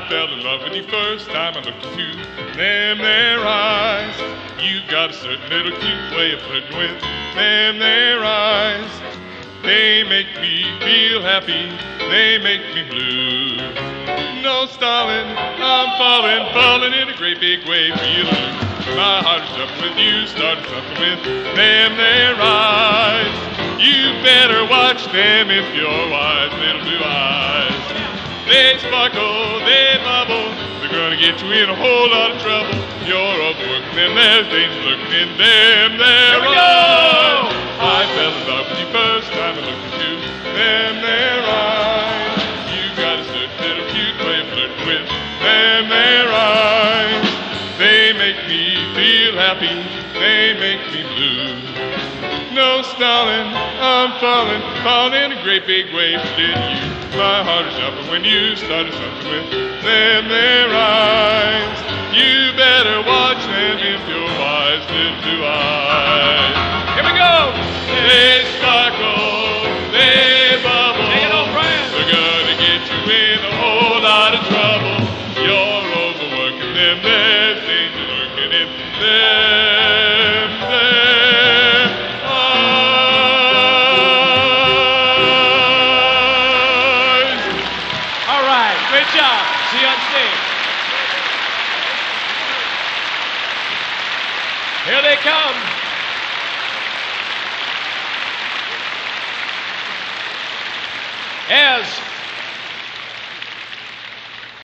fell in love with you first time I looked into them there eyes. You got a certain little cute way of flirting with them there eyes. They make me feel happy, they make me blue. No stalling, I'm falling in a great big wave for you to lose. My heart is jumping with you, starting something with them there eyes. You better watch them if you're wise, little blue eyes. They sparkle, they bubble, they're gonna get you in a whole lot of trouble. You're overworking them, there's danger lurking in them there eyes. I fell in love with you first time I looked into them there eyes. You got a certain little cute way of flirting with them there eyes. They make me feel happy, they make me blue. No stalling, I'm falling in a great big wave for did you. My heart is jumping when you started something with them there eyes. You better watch them if you're wise, little blue eyes. Here we go! They sparkle, they bubble. Take it on, Brian. They're gonna get you in a whole lot of trouble. You're overworking them, there's danger lurking in them there eyes. All right, great job. See you on stage. Here they come. As